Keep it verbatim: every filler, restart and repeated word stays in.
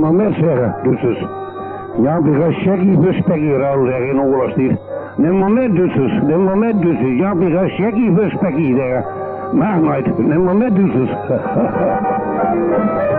maar met zeggen, Duitsers. Ja, ik ga checkie bespekkie ruil zeggen in oorlogstijd. Neem maar met, Duitsers. Neem maar met, Duitsers. Ja, ik ga checkie bespekkie zeggen. Maak nooit. Neem maar met, Duitsers.